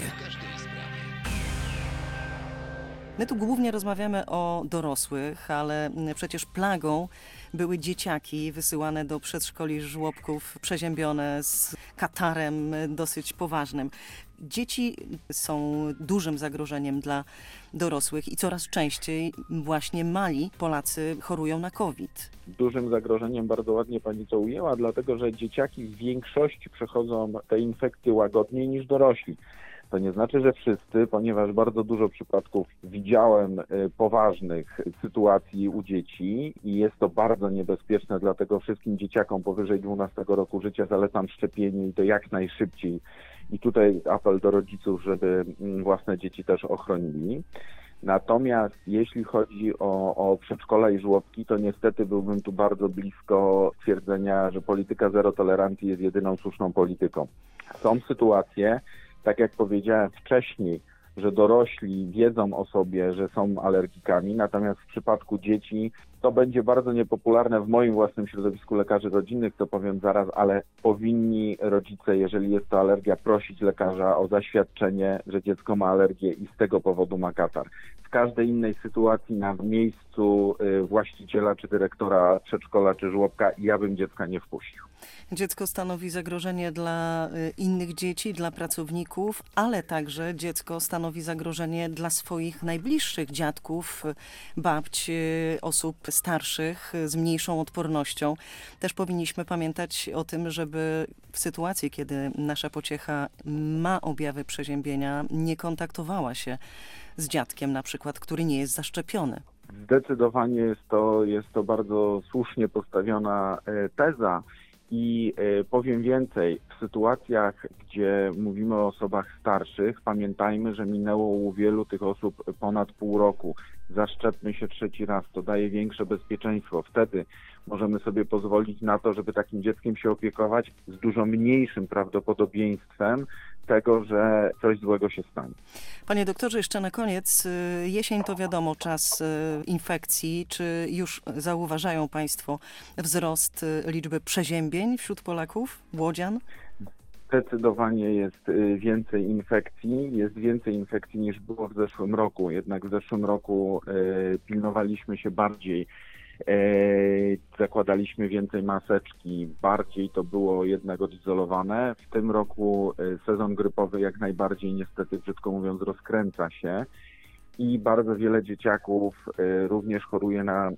My tu głównie rozmawiamy o dorosłych, ale przecież plagą były dzieciaki wysyłane do przedszkoli, żłobków, przeziębione z katarem dosyć poważnym. Dzieci są dużym zagrożeniem dla dorosłych i coraz częściej właśnie mali Polacy chorują na COVID. Dużym zagrożeniem bardzo ładnie pani to ujęła, dlatego że dzieciaki w większości przechodzą te infekcje łagodniej niż dorośli. To nie znaczy, że wszyscy, ponieważ bardzo dużo przypadków widziałem poważnych sytuacji u dzieci i jest to bardzo niebezpieczne, dlatego wszystkim dzieciakom powyżej 12 roku życia zalecam szczepienie i to jak najszybciej. I tutaj apel do rodziców, żeby własne dzieci też ochronili. Natomiast jeśli chodzi o przedszkola i żłobki, to niestety byłbym tu bardzo blisko stwierdzenia, że polityka zero tolerancji jest jedyną słuszną polityką. Są sytuacje, tak jak powiedziałem wcześniej, że dorośli wiedzą o sobie, że są alergikami, natomiast w przypadku dzieci to będzie bardzo niepopularne w moim własnym środowisku lekarzy rodzinnych, to powiem zaraz, ale powinni rodzice, jeżeli jest to alergia, prosić lekarza o zaświadczenie, że dziecko ma alergię i z tego powodu ma katar. W każdej innej sytuacji na miejscu właściciela czy dyrektora przedszkola czy żłobka ja bym dziecka nie wpuścił. Dziecko stanowi zagrożenie dla innych dzieci, dla pracowników, ale także dziecko stanowi zagrożenie dla swoich najbliższych dziadków, babć, osób starszych z mniejszą odpornością. Też powinniśmy pamiętać o tym, żeby w sytuacji, kiedy nasza pociecha ma objawy przeziębienia, nie kontaktowała się z dziadkiem na przykład, który nie jest zaszczepiony. Zdecydowanie jest to bardzo słusznie postawiona teza. I powiem więcej, w sytuacjach, gdzie mówimy o osobach starszych, pamiętajmy, że minęło u wielu tych osób ponad pół roku. Zaszczepmy się 3. raz, to daje większe bezpieczeństwo. Wtedy możemy sobie pozwolić na to, żeby takim dzieckiem się opiekować z dużo mniejszym prawdopodobieństwem tego, że coś złego się stanie. Panie doktorze, jeszcze na koniec, jesień to wiadomo, czas infekcji. Czy już zauważają Państwo wzrost liczby przeziębień wśród Polaków, łodzian? Zdecydowanie jest więcej infekcji niż było w zeszłym roku. Jednak w zeszłym roku pilnowaliśmy się bardziej, zakładaliśmy więcej maseczki, bardziej to było jednak odizolowane. W tym roku sezon grypowy jak najbardziej niestety, brzydko mówiąc, rozkręca się i bardzo wiele dzieciaków również choruje na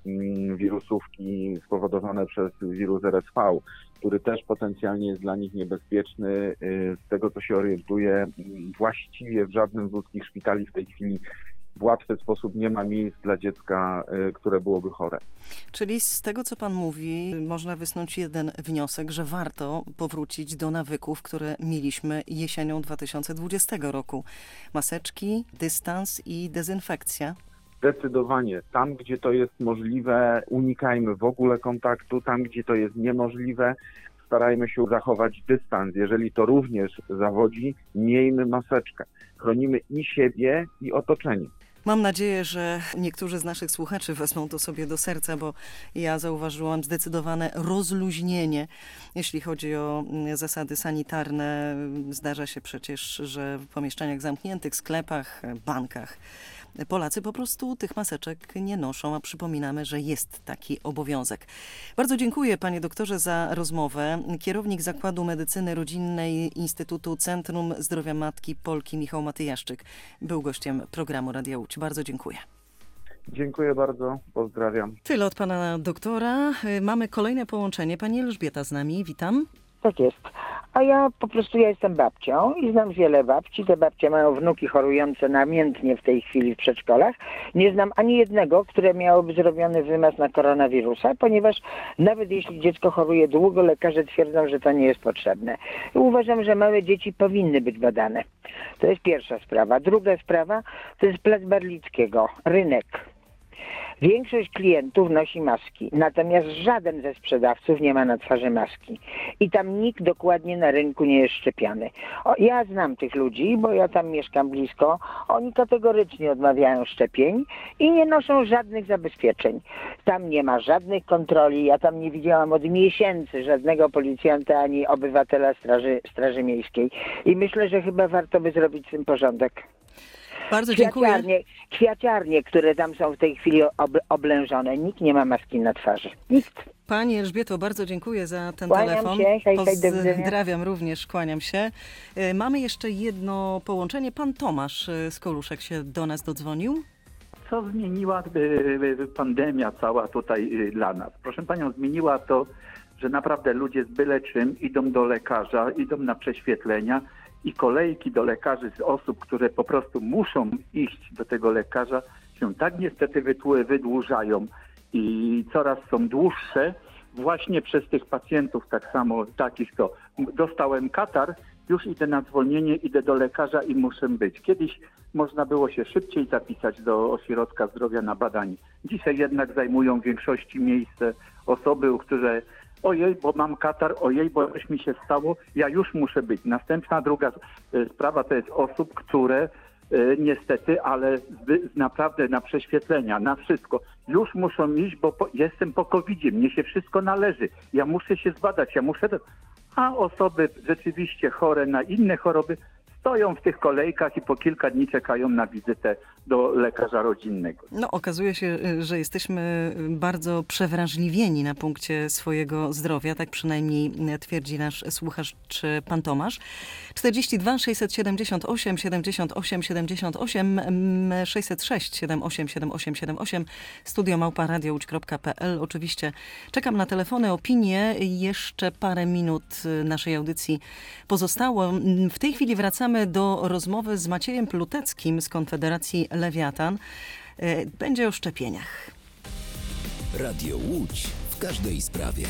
wirusówki spowodowane przez wirus RSV, który też potencjalnie jest dla nich niebezpieczny. Z tego, co się orientuję, właściwie w żadnym z ludzkich szpitali w tej chwili w łatwy sposób nie ma miejsc dla dziecka, które byłoby chore. Czyli z tego, co Pan mówi, można wysnuć jeden wniosek, że warto powrócić do nawyków, które mieliśmy jesienią 2020 roku. Maseczki, dystans i dezynfekcja. Zdecydowanie. Tam, gdzie to jest możliwe, unikajmy w ogóle kontaktu. Tam, gdzie to jest niemożliwe, starajmy się zachować dystans. Jeżeli to również zawodzi, miejmy maseczkę. Chronimy i siebie, i otoczenie. Mam nadzieję, że niektórzy z naszych słuchaczy wezmą to sobie do serca, bo ja zauważyłam zdecydowane rozluźnienie, jeśli chodzi o zasady sanitarne. Zdarza się przecież, że w pomieszczeniach zamkniętych, sklepach, bankach Polacy po prostu tych maseczek nie noszą, a przypominamy, że jest taki obowiązek. Bardzo dziękuję, panie doktorze, za rozmowę. Kierownik Zakładu Medycyny Rodzinnej Instytutu Centrum Zdrowia Matki Polki Michał Matyjaszczyk był gościem programu Radia Łódź. Bardzo dziękuję. Dziękuję bardzo, pozdrawiam. Tyle od pana doktora. Mamy kolejne połączenie. Pani Elżbieta z nami, witam. Tak jest. A ja jestem babcią i znam wiele babci. Te babcie mają wnuki chorujące namiętnie w tej chwili w przedszkolach. Nie znam ani jednego, które miałoby zrobiony wymaz na koronawirusa, ponieważ nawet jeśli dziecko choruje długo, lekarze twierdzą, że to nie jest potrzebne. I uważam, że małe dzieci powinny być badane. To jest pierwsza sprawa. Druga sprawa to jest plac Barlickiego, rynek. Większość klientów nosi maski, natomiast żaden ze sprzedawców nie ma na twarzy maski. I tam nikt dokładnie na rynku nie jest szczepiony. Ja znam tych ludzi, bo ja tam mieszkam blisko. Oni kategorycznie odmawiają szczepień i nie noszą żadnych zabezpieczeń. Tam nie ma żadnych kontroli. Ja tam nie widziałam od miesięcy żadnego policjanta ani obywatela Straży Miejskiej. I myślę, że chyba warto by zrobić z tym porządek. Bardzo dziękuję. Kwiaciarnie, które tam są w tej chwili oblężone. Nikt nie ma maski na twarzy. Nikt. Pani Elżbieto, bardzo dziękuję za ten Kłaniam telefon. się. Hej, do widzenia. Pozdrawiam również, kłaniam się. Mamy jeszcze jedno połączenie. Pan Tomasz z Koluszek się do nas dodzwonił. Co zmieniła pandemia cała tutaj dla nas? Proszę panią, zmieniła to, że naprawdę ludzie z byle czym idą do lekarza, idą na prześwietlenia i kolejki do lekarzy z osób, które po prostu muszą iść do tego lekarza, się tak niestety wydłużają i coraz są dłuższe właśnie przez tych pacjentów, tak samo takich to dostałem katar, już idę na zwolnienie, idę do lekarza i muszę być. Kiedyś można było się szybciej zapisać do ośrodka zdrowia na badanie. Dzisiaj jednak zajmują w większości miejsce osoby, które ojej, bo mam katar, ojej, bo coś mi się stało, ja już muszę być. Następna druga sprawa to jest osób, które niestety, ale naprawdę na prześwietlenia, na wszystko. Już muszą iść, bo jestem po COVID-zie, mnie się wszystko należy. Ja muszę się zbadać, A osoby rzeczywiście chore na inne choroby stoją w tych kolejkach i po kilka dni czekają na wizytę do lekarza rodzinnego. No, okazuje się, że jesteśmy bardzo przewrażliwieni na punkcie swojego zdrowia, tak przynajmniej twierdzi nasz słuchacz pan Tomasz. 42 678 78 78 606 78 78 78 studio@radiołódź.pl. Oczywiście czekam na telefony, opinie. Jeszcze parę minut naszej audycji pozostało. W tej chwili wracamy do rozmowy z Maciejem Pluteckim z Konfederacji Lewiatan. Będzie o szczepieniach. Radio Łódź w każdej sprawie.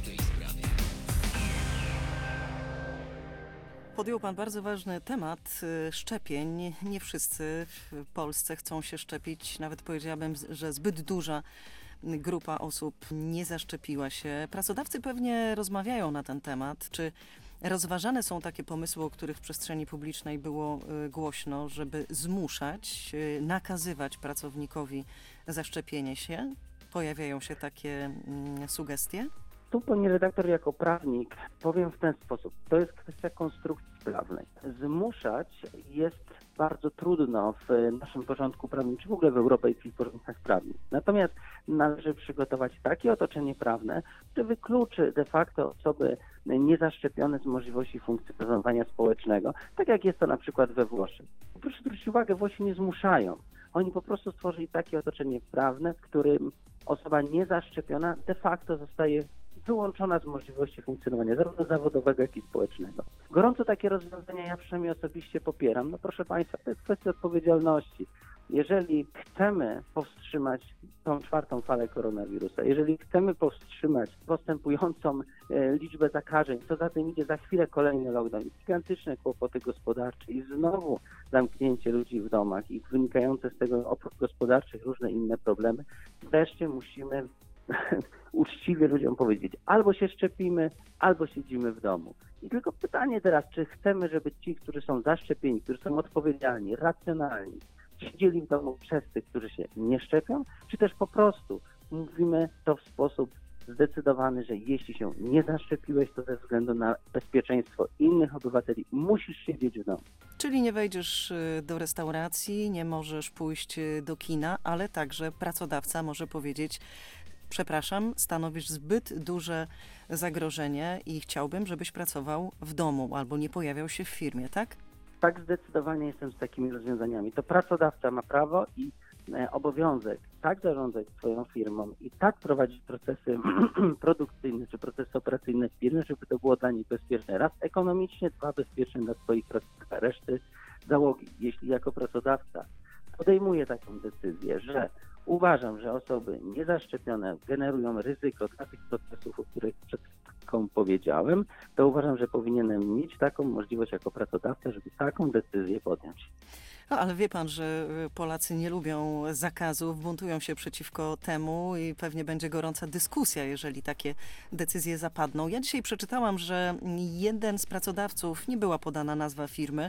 Podjął pan bardzo ważny temat szczepień. Nie wszyscy w Polsce chcą się szczepić. Nawet powiedziałabym, że zbyt duża grupa osób nie zaszczepiła się. Pracodawcy pewnie rozmawiają na ten temat. Czy rozważane są takie pomysły, o których w przestrzeni publicznej było głośno, żeby zmuszać, nakazywać pracownikowi zaszczepienie się? Pojawiają się takie sugestie? Tu, pani redaktor, jako prawnik powiem w ten sposób. To jest kwestia konstrukcji prawnej. Zmuszać jest bardzo trudno w naszym porządku prawnym, czy w ogóle w europejskich porządkach prawnych. Natomiast należy przygotować takie otoczenie prawne, które wykluczy de facto osoby niezaszczepione z możliwości funkcjonowania społecznego, tak jak jest to na przykład we Włoszech. Proszę zwrócić uwagę, Włosi nie zmuszają. Oni po prostu stworzyli takie otoczenie prawne, w którym osoba niezaszczepiona de facto zostaje wyłączona z możliwości funkcjonowania zarówno zawodowego, jak i społecznego. Gorąco takie rozwiązania ja przynajmniej osobiście popieram. No proszę Państwa, to jest kwestia odpowiedzialności. Jeżeli chcemy powstrzymać tą czwartą falę koronawirusa, jeżeli chcemy powstrzymać postępującą liczbę zakażeń, co za tym idzie za chwilę kolejny lockdown, gigantyczne kłopoty gospodarcze i znowu zamknięcie ludzi w domach i wynikające z tego oprócz gospodarczych różne inne problemy, wreszcie musimy uczciwie ludziom powiedzieć, albo się szczepimy, albo siedzimy w domu. I tylko pytanie teraz, czy chcemy, żeby ci, którzy są zaszczepieni, którzy są odpowiedzialni, racjonalni, siedzieli w domu przez tych, którzy się nie szczepią, czy też po prostu mówimy to w sposób zdecydowany, że jeśli się nie zaszczepiłeś, to ze względu na bezpieczeństwo innych obywateli musisz siedzieć w domu. Czyli nie wejdziesz do restauracji, nie możesz pójść do kina, ale także pracodawca może powiedzieć: przepraszam, stanowisz zbyt duże zagrożenie i chciałbym, żebyś pracował w domu albo nie pojawiał się w firmie, tak? Tak, zdecydowanie jestem z takimi rozwiązaniami. To pracodawca ma prawo i obowiązek tak zarządzać swoją firmą i tak prowadzić procesy produkcyjne czy procesy operacyjne w firmie, żeby to było dla nich bezpieczne. Raz ekonomicznie, dwa bezpieczne dla swoich reszty załogi. Jeśli jako pracodawca podejmuję taką decyzję, że uważam, że osoby niezaszczepione generują ryzyko dla tych procesów, o których przed chwilą powiedziałem, to uważam, że powinienem mieć taką możliwość jako pracodawca, żeby taką decyzję podjąć. No, ale wie pan, że Polacy nie lubią zakazów, buntują się przeciwko temu i pewnie będzie gorąca dyskusja, jeżeli takie decyzje zapadną. Ja dzisiaj przeczytałam, że jeden z pracodawców, nie była podana nazwa firmy,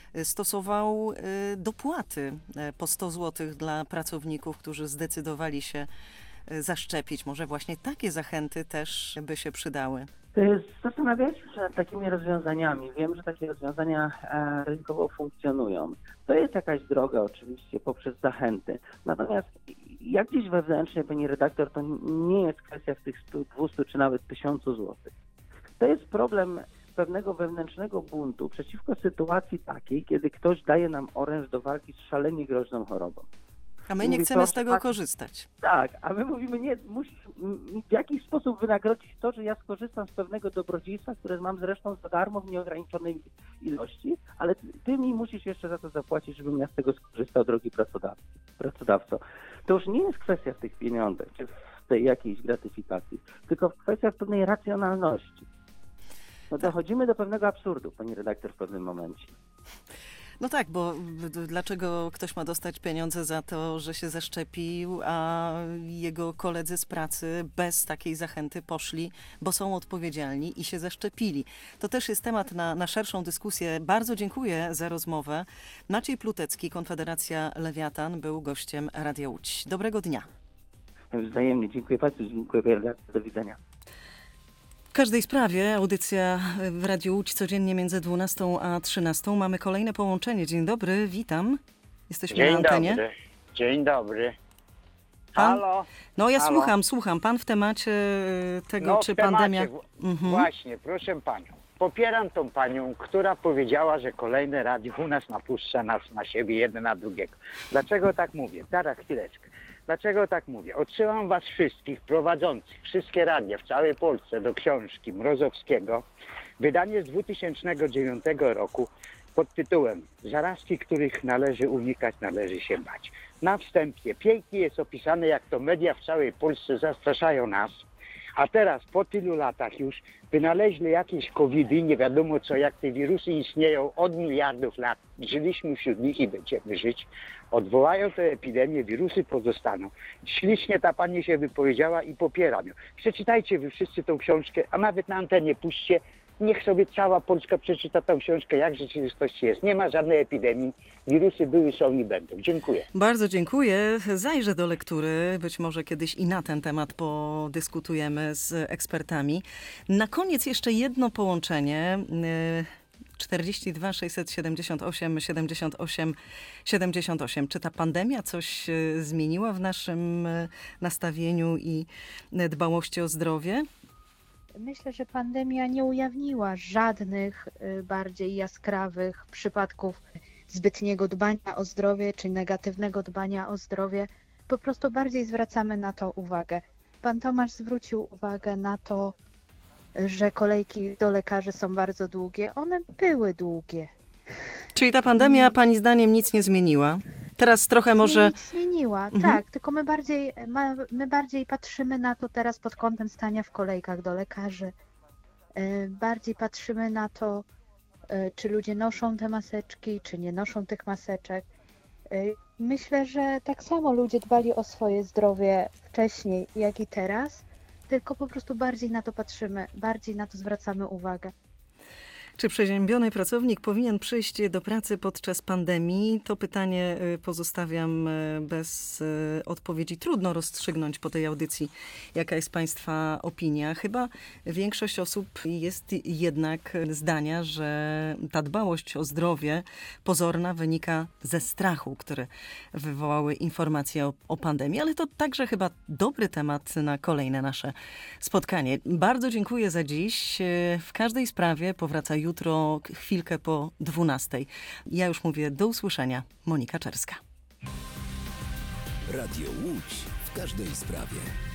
stosował dopłaty po 100 zł dla pracowników, którzy zdecydowali się zaszczepić. Może właśnie takie zachęty też by się przydały. Zastanawialiśmy się nad takimi rozwiązaniami. Wiem, że takie rozwiązania rynkowo funkcjonują. To jest jakaś droga oczywiście poprzez zachęty. Natomiast jak gdzieś wewnętrznie, pani redaktor, to nie jest kwestia w tych 100, 200 czy nawet 1000 złotych. To jest problem pewnego wewnętrznego buntu przeciwko sytuacji takiej, kiedy ktoś daje nam oręż do walki z szalenie groźną chorobą. A my nie chcemy z tego korzystać. Tak, a my mówimy, nie, musisz w jakiś sposób wynagrodzić to, że ja skorzystam z pewnego dobrodziejstwa, które mam zresztą za darmo w nieograniczonej ilości, ale ty mi musisz jeszcze za to zapłacić, żebym ja z tego skorzystał, drogi pracodawco. To już nie jest kwestia w tych pieniądzach, czy w tej jakiejś gratyfikacji, tylko kwestia pewnej racjonalności. No dochodzimy do pewnego absurdu, pani redaktor, w pewnym momencie. No tak, bo dlaczego ktoś ma dostać pieniądze za to, że się zaszczepił, a jego koledzy z pracy bez takiej zachęty poszli, bo są odpowiedzialni i się zaszczepili. To też jest temat na szerszą dyskusję. Bardzo dziękuję za rozmowę. Maciej Plutecki, Konfederacja Lewiatan, był gościem Radia Łódź. Dobrego dnia. Wzajemnie. Dziękuję Państwu. Dziękuję. Do widzenia. W każdej sprawie audycja w Radiu Łódź codziennie między 12 a 13. Mamy kolejne połączenie. Dzień dobry, witam. Jesteśmy na antenie. Dobry. Dzień dobry. Pan? Halo? No ja Halo? słucham. Pan w temacie tego, No, czy w temacie, pandemia... Właśnie, proszę panią. Popieram tą panią, która powiedziała, że kolejne radio u nas napuszcza nas na siebie, jeden na drugiego. Dlaczego tak mówię? Zaraz, chwileczkę. Dlaczego tak mówię? Odsyłam was wszystkich prowadzących wszystkie radia w całej Polsce do książki Mrozowskiego. Wydanie z 2009 roku pod tytułem Zarazki, których należy unikać, należy się bać. Na wstępie pięknie jest opisane, jak to media w całej Polsce zastraszają nas, a teraz po tylu latach już wynaleźli jakieś covidy, nie wiadomo co, jak te wirusy istnieją od miliardów lat. Żyliśmy wśród nich i będziemy żyć. Odwołają tę epidemię, wirusy pozostaną. Ślicznie ta pani się wypowiedziała i popieram ją. Przeczytajcie wy wszyscy tą książkę, a nawet na antenie puśćcie. Niech sobie cała Polska przeczyta tę książkę, jak w rzeczywistości jest. Nie ma żadnej epidemii. Wirusy były, są i będą. Dziękuję. Bardzo dziękuję. Zajrzę do lektury. Być może kiedyś i na ten temat podyskutujemy z ekspertami. Na koniec jeszcze jedno połączenie. 42 678 78 78. Czy ta pandemia coś zmieniła w naszym nastawieniu i dbałości o zdrowie? Myślę, że pandemia nie ujawniła żadnych bardziej jaskrawych przypadków zbytniego dbania o zdrowie czy negatywnego dbania o zdrowie. Po prostu bardziej zwracamy na to uwagę. Pan Tomasz zwrócił uwagę na to, że kolejki do lekarzy są bardzo długie. One były długie. Czyli ta pandemia pani zdaniem nic nie zmieniła? Teraz trochę może... Nic zmieniła, tak. Tylko my bardziej patrzymy na to teraz pod kątem stania w kolejkach do lekarzy. Bardziej patrzymy na to, czy ludzie noszą te maseczki, czy nie noszą tych maseczek. Myślę, że tak samo ludzie dbali o swoje zdrowie wcześniej, jak i teraz, tylko po prostu bardziej na to patrzymy, bardziej na to zwracamy uwagę. Czy przeziębiony pracownik powinien przyjść do pracy podczas pandemii? To pytanie pozostawiam bez odpowiedzi. Trudno rozstrzygnąć po tej audycji, jaka jest Państwa opinia. Chyba większość osób jest jednak zdania, że ta dbałość o zdrowie pozorna wynika ze strachu, który wywołały informacje o pandemii, ale to także chyba dobry temat na kolejne nasze spotkanie. Bardzo dziękuję za dziś. W każdej sprawie powraca jutro, chwilkę po 12. Ja już mówię do usłyszenia. Monika Czerska. Radio Łódź w każdej sprawie.